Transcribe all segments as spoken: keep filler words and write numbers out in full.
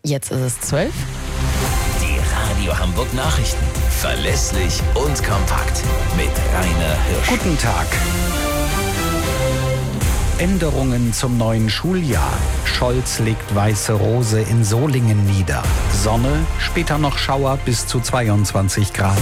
Jetzt ist es zwölf. Die Radio Hamburg Nachrichten. Verlässlich und kompakt. Mit Rainer Hirsch. Guten Tag. Änderungen zum neuen Schuljahr. Scholz legt weiße Rose in Solingen nieder. Sonne, später noch Schauer bis zu zweiundzwanzig Grad.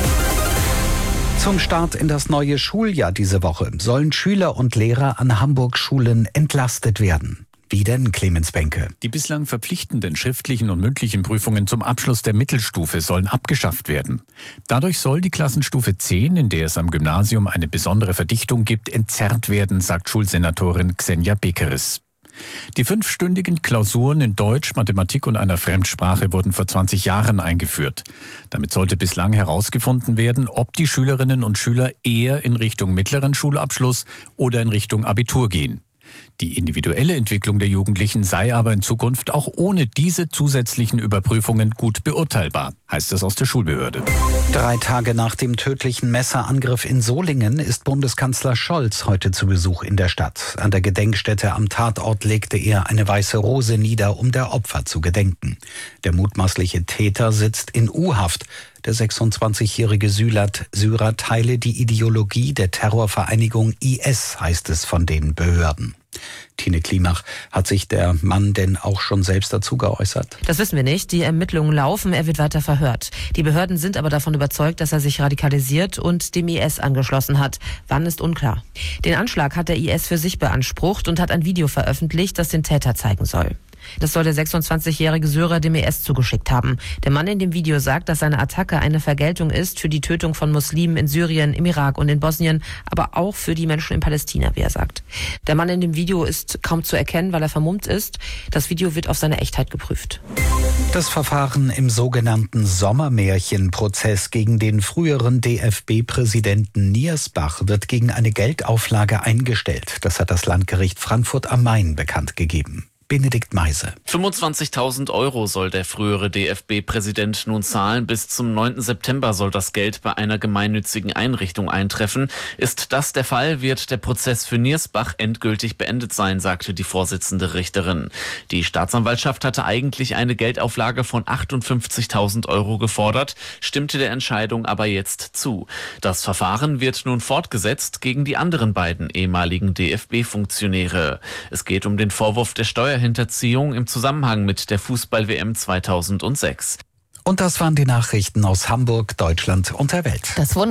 Zum Start in das neue Schuljahr diese Woche sollen Schüler und Lehrer an Hamburg-Schulen entlastet werden. Wie denn, Clemens Benke? Die bislang verpflichtenden schriftlichen und mündlichen Prüfungen zum Abschluss der Mittelstufe sollen abgeschafft werden. Dadurch soll die Klassenstufe zehn, in der es am Gymnasium eine besondere Verdichtung gibt, entzerrt werden, sagt Schulsenatorin Xenia Bekeres. Die fünfstündigen Klausuren in Deutsch, Mathematik und einer Fremdsprache wurden vor zwanzig Jahren eingeführt. Damit sollte bislang herausgefunden werden, ob die Schülerinnen und Schüler eher in Richtung mittleren Schulabschluss oder in Richtung Abitur gehen. Die individuelle Entwicklung der Jugendlichen sei aber in Zukunft auch ohne diese zusätzlichen Überprüfungen gut beurteilbar, heißt es aus der Schulbehörde. Drei Tage nach dem tödlichen Messerangriff in Solingen ist Bundeskanzler Scholz heute zu Besuch in der Stadt. An der Gedenkstätte am Tatort legte er eine weiße Rose nieder, um der Opfer zu gedenken. Der mutmaßliche Täter sitzt in U-Haft. Der sechsundzwanzigjährige Syrat, Syrer teile die Ideologie der Terrorvereinigung I S, heißt es von den Behörden. Tine Klimach, hat sich der Mann denn auch schon selbst dazu geäußert? Das wissen wir nicht. Die Ermittlungen laufen, er wird weiter verhört. Die Behörden sind aber davon überzeugt, dass er sich radikalisiert und dem I S angeschlossen hat. Wann ist unklar. Den Anschlag hat der I S für sich beansprucht und hat ein Video veröffentlicht, das den Täter zeigen soll. Das soll der sechsundzwanzigjährige Syrer dem I S zugeschickt haben. Der Mann in dem Video sagt, dass seine Attacke eine Vergeltung ist für die Tötung von Muslimen in Syrien, im Irak und in Bosnien, aber auch für die Menschen in Palästina, wie er sagt. Der Mann in dem Video ist kaum zu erkennen, weil er vermummt ist. Das Video wird auf seine Echtheit geprüft. Das Verfahren im sogenannten Sommermärchen-Prozess gegen den früheren D F B-Präsidenten Niersbach wird gegen eine Geldauflage eingestellt. Das hat das Landgericht Frankfurt am Main bekannt gegeben. Benedikt Meise. fünfundzwanzigtausend Euro soll der frühere D F B-Präsident nun zahlen. Bis zum neunten September soll das Geld bei einer gemeinnützigen Einrichtung eintreffen. Ist das der Fall, wird der Prozess für Niersbach endgültig beendet sein, sagte die Vorsitzende Richterin. Die Staatsanwaltschaft hatte eigentlich eine Geldauflage von achtundfünfzigtausend Euro gefordert, stimmte der Entscheidung aber jetzt zu. Das Verfahren wird nun fortgesetzt gegen die anderen beiden ehemaligen D F B-Funktionäre. Es geht um den Vorwurf der Steuerhinterziehung im Zusammenhang mit der Fußball-W M zweitausendsechs. Und das waren die Nachrichten aus Hamburg, Deutschland und der Welt. Das Wunder.